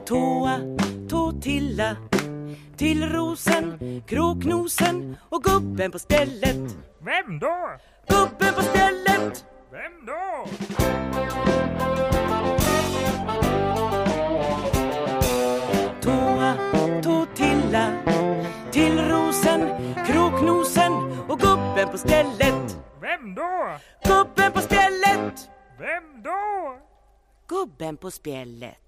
Tåa, tåtilla, till rosen, kråknosen och gubben på stället. Vem då? Gubben på stället! Vem då? Tåa, tåtilla, till rosen, kråknosen och gubben på stället. Vem då? Gubben på stället! Vem då? Gubben på spjället.